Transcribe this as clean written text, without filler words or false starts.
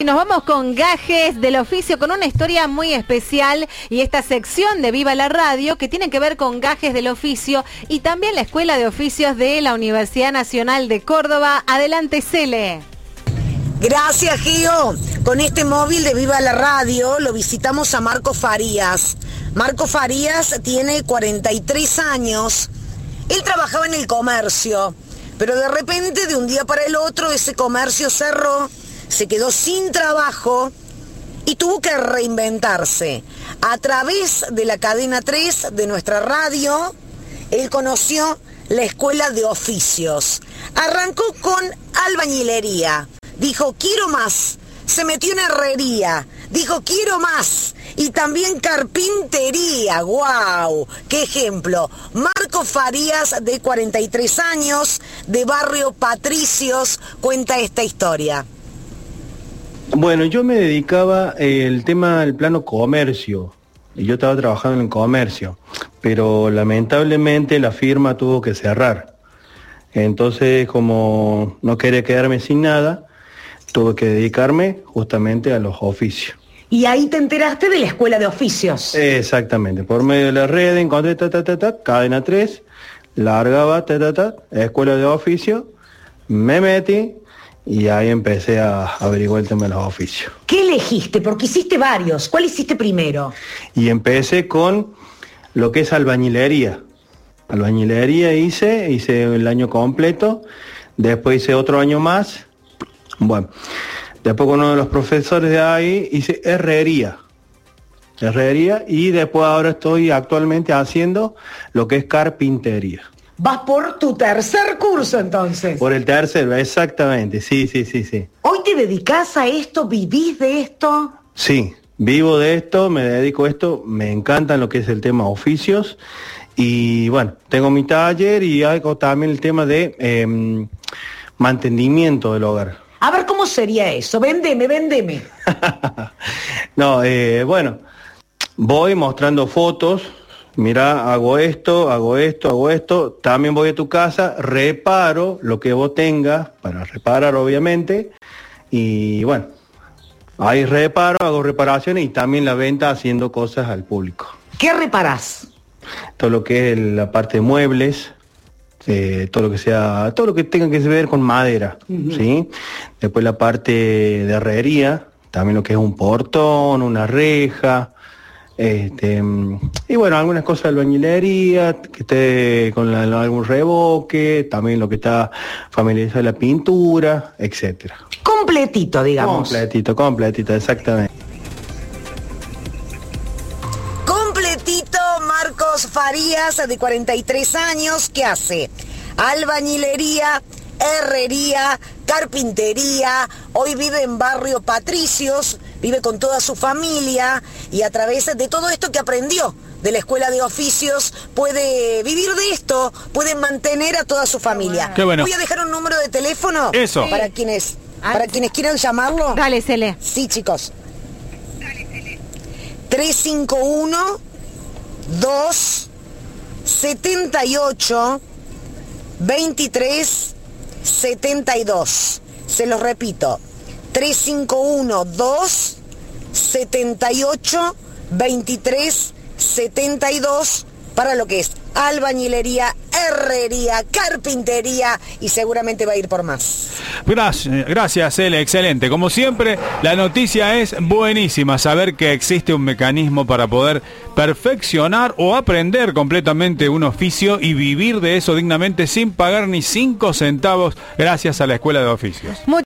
nos vamos con Gajes del Oficio, con una historia muy especial y esta sección de Viva la Radio que tiene que ver con Gajes del Oficio y también la Escuela de Oficios de la Universidad Nacional de Córdoba. Adelante, Cele. Gracias, Gio. Con este móvil de Viva la Radio lo visitamos a Marco Farías. Marco Farías tiene 43 años. Él trabajaba en el comercio, pero de repente, de un día para el otro, ese comercio cerró, se quedó sin trabajo y tuvo que reinventarse. A través de la cadena 3 de nuestra radio, él conoció la Escuela de Oficios. Arrancó con albañilería. Dijo, quiero más. Se metió en herrería. Dijo, quiero más. Y también carpintería. ¡Guau! ¡Qué ejemplo! Marco Farías, de 43 años, de Barrio Patricios, cuenta esta historia. Bueno, yo me dedicaba el tema del plano comercio. Y yo estaba trabajando en el comercio. Pero lamentablemente la firma tuvo que cerrar. Entonces, como no quería quedarme sin nada, tuve que dedicarme justamente a los oficios. Y ahí te enteraste de la Escuela de Oficios. Exactamente, por medio de la red encontré cadena 3, largaba Escuela de Oficios, me metí y ahí empecé a averiguar el tema de los oficios. ¿Qué elegiste? Porque hiciste varios. ¿Cuál hiciste primero? Y empecé con lo que es albañilería. Albañilería hice el año completo, después hice otro año más. Bueno, después con uno de los profesores de ahí hice herrería y después ahora estoy actualmente haciendo lo que es carpintería. Vas por tu tercer curso entonces. Por el tercero, exactamente, sí. ¿Hoy te dedicás a esto? ¿Vivís de esto? Sí, vivo de esto, me dedico a esto, me encanta lo que es el tema oficios y bueno, tengo mi taller y hago también el tema de mantenimiento del hogar. A ver, ¿cómo sería eso? Véndeme. No, bueno, voy mostrando fotos, mira, hago esto, también voy a tu casa, reparo lo que vos tengas, para reparar obviamente, y bueno, ahí reparo, hago reparaciones y también la venta haciendo cosas al público. ¿Qué reparás? Todo lo que es la parte de muebles, todo lo que tenga que ver con madera, ¿sí? Después la parte de herrería, también lo que es un portón, una reja, y bueno, algunas cosas de albañilería, que esté con algún revoque, también lo que está familiarizado la pintura, etcétera. Completito, digamos. Completito, exactamente. Marcos Farías, de 43 años, ¿qué hace? Albañilería, herrería, carpintería, hoy vive en Barrio Patricios, vive con toda su familia y a través de todo esto que aprendió de la Escuela de Oficios puede vivir de esto, puede mantener a toda su familia. Qué bueno. Voy a dejar un número de teléfono. Eso. Para quienes quieran llamarlo. Dale, Cele. Sí, chicos. 351 278 23 72. Se los repito. 351 278 23 72 para lo que es albañilería, herrería, carpintería y seguramente va a ir por más. Gracias, Cele, excelente. Como siempre, la noticia es buenísima, saber que existe un mecanismo para poder perfeccionar o aprender completamente un oficio y vivir de eso dignamente sin pagar ni 5 centavos gracias a la Escuela de Oficios.